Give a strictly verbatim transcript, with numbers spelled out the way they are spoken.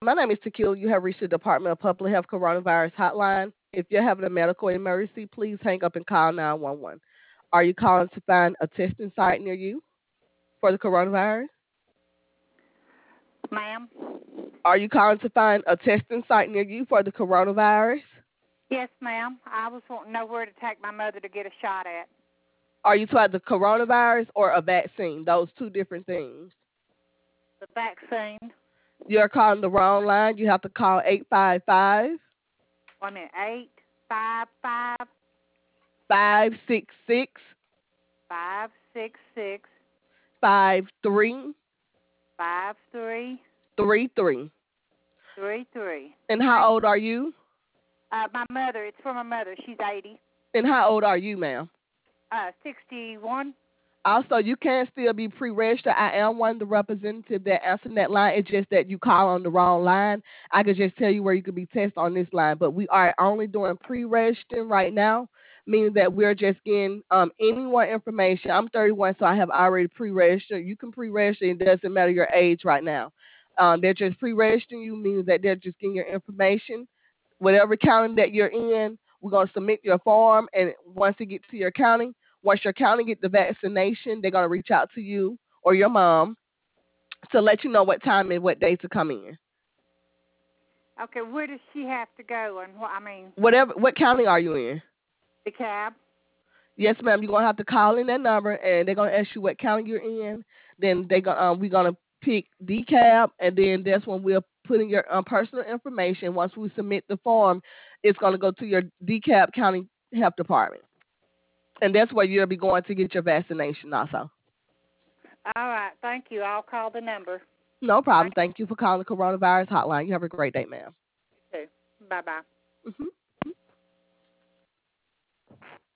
My name is Tequila. You have reached the Department of Public Health Coronavirus Hotline. If you're having a medical emergency, please hang up and call nine one one. Are you calling to find a testing site near you for the coronavirus? Ma'am? Are you calling to find a testing site near you for the coronavirus? Yes, ma'am. I was wanting to know where to take my mother to get a shot at. Are you talking about the coronavirus or a vaccine? Those two different things. The vaccine. You're calling the wrong line. You have to call eight five five, One minute. Eight five five five six six, five six six five three five three three three. three three. And how old are you? Uh, my mother. It's for my mother. She's eighty. And how old are you, ma'am? Uh, sixty-one. Also, you can still be pre-registered. I am one of the representatives that answered that line. It's just that you call on the wrong line. I could just tell you where you could be tested on this line, but we are only doing pre-registering right now, meaning that we're just getting um, any more information. I'm thirty-one, so I have already pre-registered. You can pre-register. It doesn't matter your age right now. Um, they're just pre-registering you, meaning that they're just getting your information. Whatever county that you're in, we're going to submit your form, and once it gets to your county, once your county get the vaccination, they're going to reach out to you or your mom to let you know what time and what day to come in. Okay, where does she have to go? And what? I mean, Whatever, what county are you in? DeKalb. Yes, ma'am. You're gonna have to call in that number, and they're gonna ask you what county you're in. Then they gonna um, we're gonna pick DeKalb, and then that's when we'll put in your um, personal information. Once we submit the form, it's gonna go to your DeKalb County Health Department, and that's where you'll be going to get your vaccination. Also, All right. Thank you. I'll call the number. no problem. Thank you for calling the coronavirus hotline. You have a great day, ma'am. You too. Bye bye. Mm-hmm.